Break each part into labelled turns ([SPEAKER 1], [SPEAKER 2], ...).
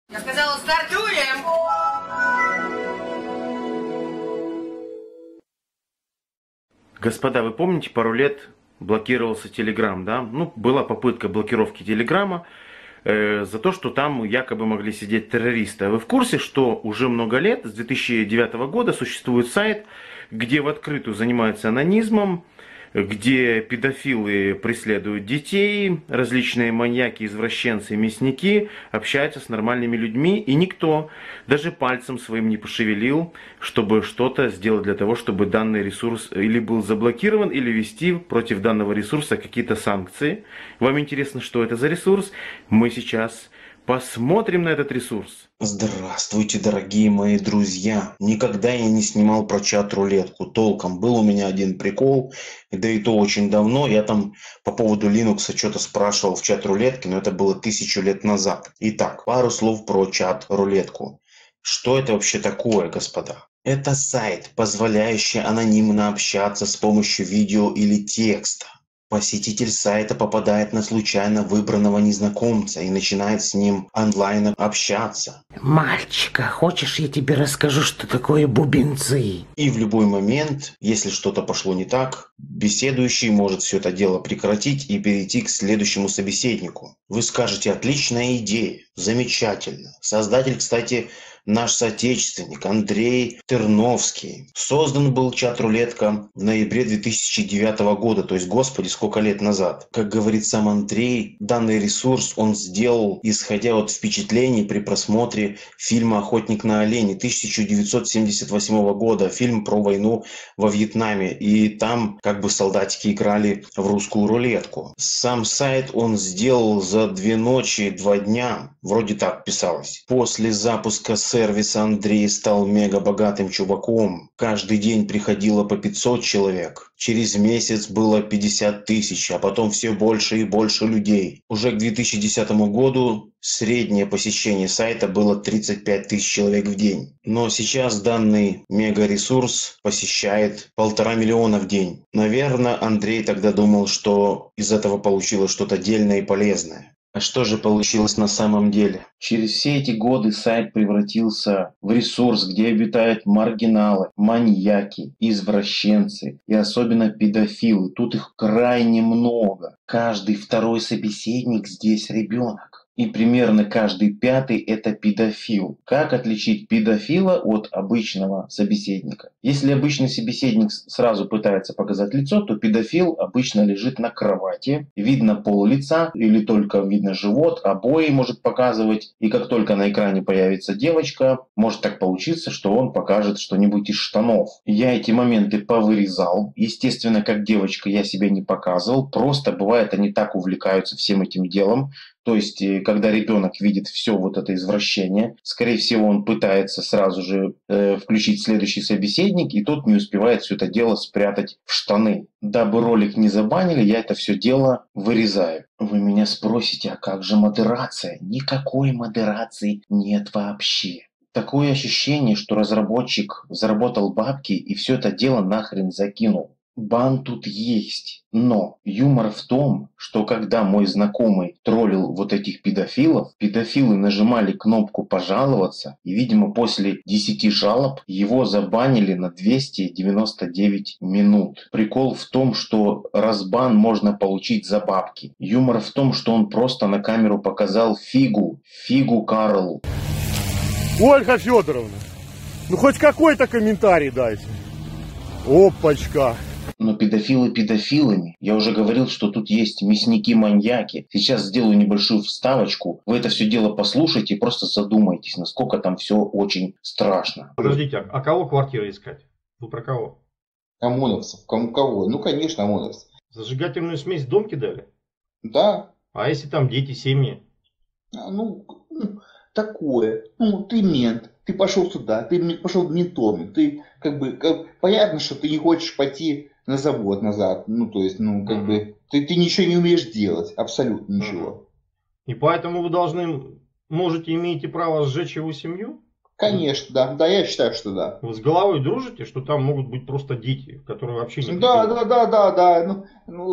[SPEAKER 1] Я сказала, стартуем!
[SPEAKER 2] Господа, вы помните, пару лет блокировался Телеграм, да? Ну, была попытка блокировки Телеграма за то, что там якобы могли сидеть террористы. А вы в курсе, что уже много лет, с 2009 года, существует сайт, где в открытую занимаются анонизмом, где педофилы преследуют детей, различные маньяки, извращенцы, мясники общаются с нормальными людьми, и никто даже пальцем своим не пошевелил, чтобы что-то сделать для того, чтобы данный ресурс или был заблокирован, или ввести против данного ресурса какие-то санкции. Вам интересно, что это за ресурс? Мы сейчас посмотрим на этот ресурс.
[SPEAKER 3] Здравствуйте, дорогие мои друзья. Никогда я не снимал про чат-рулетку. Толком был у меня один прикол, да и то очень давно. Я там по поводу Linux что-то спрашивал в чат-рулетке, но это было 1000 лет назад. Итак, пару слов про чат-рулетку. Что это вообще такое, господа? Это сайт, позволяющий анонимно общаться с помощью видео или текста. Посетитель сайта попадает на случайно выбранного незнакомца и начинает с ним онлайн общаться.
[SPEAKER 4] Мальчик, а хочешь, я тебе расскажу, что такое бубенцы?
[SPEAKER 3] И в любой момент, если что-то пошло не так, беседующий может все это дело прекратить и перейти к следующему собеседнику. Вы скажете, отличная идея, замечательно. Создатель, кстати, наш соотечественник Андрей Терновский. Создан был чат-рулетка в ноябре 2009 года, то есть, господи, сколько лет назад. Как говорит сам Андрей, данный ресурс он сделал, исходя от впечатлений при просмотре фильма «Охотник на оленей» 1978 года, фильм про войну во Вьетнаме. И там как бы солдатики играли в русскую рулетку. Сам сайт он сделал за 2 ночи, 2 дня, вроде так писалось. После запуска сервиса Андрей стал мега богатым чуваком. Каждый день приходило по 500 человек. Через месяц было 50 тысяч, а потом все больше и больше людей. Уже к 2010 году среднее посещение сайта было 35 тысяч человек в день. Но сейчас данный мега-ресурс посещает 1,5 миллиона в день. Наверное, Андрей тогда думал, что из этого получилось что-то дельное и полезное. А что же получилось на самом деле? Через все эти годы сайт превратился в ресурс, где обитают маргиналы, маньяки, извращенцы и особенно педофилы. Тут их крайне много. Каждый второй собеседник здесь ребенок. И примерно каждый 5-й это педофил. Как отличить педофила от обычного собеседника? Если обычный собеседник сразу пытается показать лицо, то педофил обычно лежит на кровати. Видно пол лица или только видно живот, обои может показывать. И как только на экране появится девочка, может так получиться, что он покажет что-нибудь из штанов. Я эти моменты повырезал. Естественно, как девочка я себя не показывал. Просто бывает, они так увлекаются всем этим делом. То есть, когда ребенок видит все вот это извращение, скорее всего, он пытается сразу же включить следующий собеседник, и тот не успевает все это дело спрятать в штаны. Дабы ролик не забанили, я это все дело вырезаю. Вы меня спросите, а как же модерация? Никакой модерации нет вообще. Такое ощущение, что разработчик заработал бабки и все это дело нахрен закинул. Бан тут есть, но юмор в том, что когда мой знакомый троллил вот этих педофилов, педофилы нажимали кнопку «пожаловаться», и, видимо, после 10 жалоб его забанили на 299 минут. Прикол в том, что разбан можно получить за бабки. Юмор в том, что он просто на камеру показал фигу Карлу.
[SPEAKER 5] Ольга Федоровна, ну хоть какой-то комментарий дайте. Опачка.
[SPEAKER 3] Но педофилы педофилами. Я уже говорил, что тут есть мясники-маньяки. Сейчас сделаю небольшую вставочку. Вы это все дело послушайте и просто задумайтесь, насколько там все очень страшно.
[SPEAKER 6] Подождите, а кого квартиры искать? Вы про кого?
[SPEAKER 7] ОМОНовцев. Кого? Ну, конечно, ОМОНовцев.
[SPEAKER 6] Зажигательную смесь в дом кидали?
[SPEAKER 7] Да.
[SPEAKER 6] А если там дети, семьи?
[SPEAKER 7] Такое. Ты мент. Ты пошел сюда. Ты пошел ментом. Ты понятно, что ты не хочешь пойти на завод назад. Ты ничего не умеешь делать. Абсолютно ничего.
[SPEAKER 6] И поэтому вы имеете право сжечь его семью?
[SPEAKER 7] Конечно, да. Да, я считаю, что да.
[SPEAKER 6] Вы с головой дружите, что там могут быть просто дети, которые вообще не...
[SPEAKER 7] Да.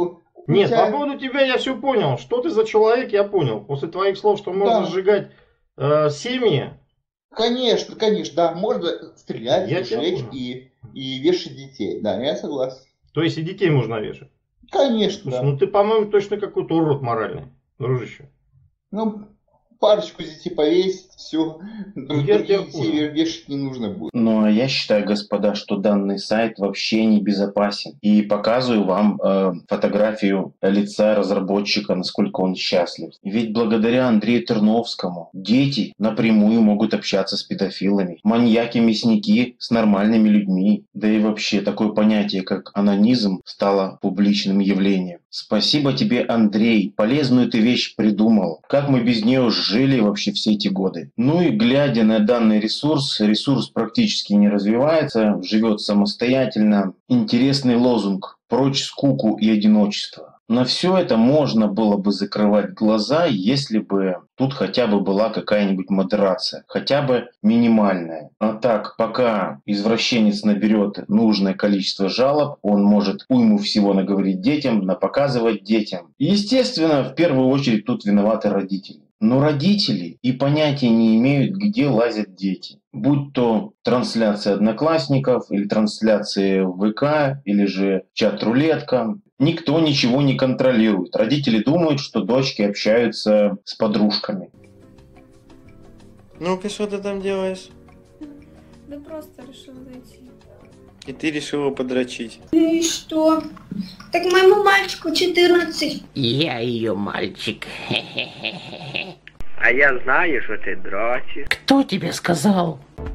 [SPEAKER 6] Нет, по поводу тебя я все понял. Что ты за человек, я понял. После твоих слов, что можно сжигать семьи.
[SPEAKER 7] Конечно, конечно, да, можно стрелять,
[SPEAKER 6] Я тебя
[SPEAKER 7] жечь
[SPEAKER 6] понял.
[SPEAKER 7] и вешать детей. Да, я согласен.
[SPEAKER 6] То есть и детей можно вешать.
[SPEAKER 7] Конечно,
[SPEAKER 6] Слушай,
[SPEAKER 7] да.
[SPEAKER 6] ну ты, по-моему, точно какой-то урод моральный, дружище.
[SPEAKER 7] Ну, парочку детей повесить, все.
[SPEAKER 6] Я тебя
[SPEAKER 7] Другие детей вешать не нужно будет.
[SPEAKER 3] Ну, а я считаю, господа, что данный сайт вообще не безопасен. И показываю вам фотографию лица разработчика, насколько он счастлив. Ведь благодаря Андрею Терновскому дети напрямую могут общаться с педофилами, маньяки-мясники с нормальными людьми. Да и вообще такое понятие, как анонизм, стало публичным явлением. Спасибо тебе, Андрей. Полезную ты вещь придумал. Как мы без нее жили вообще все эти годы? Ну и глядя на данный ресурс практически не развивается, живет самостоятельно. Интересный лозунг: прочь скуку и одиночество. На все это можно было бы закрывать глаза, если бы тут хотя бы была какая-нибудь модерация, хотя бы минимальная. А так, пока извращенец наберет нужное количество жалоб, он может уйму всего наговорить детям, напоказывать детям. И, естественно, в первую очередь тут виноваты родители. Но родители и понятия не имеют, где лазят дети. Будь то трансляция Одноклассников, или трансляция в ВК, или же чат-рулетка. Никто ничего не контролирует. Родители думают, что дочки общаются с подружками.
[SPEAKER 2] Ну-ка, что ты там делаешь?
[SPEAKER 1] Да просто решила зайти.
[SPEAKER 2] И ты решила подрочить.
[SPEAKER 1] Ну и что? Так моему мальчику 14.
[SPEAKER 4] Я ее мальчик.
[SPEAKER 8] А я знаю, что ты дрочишь.
[SPEAKER 4] Кто тебе сказал?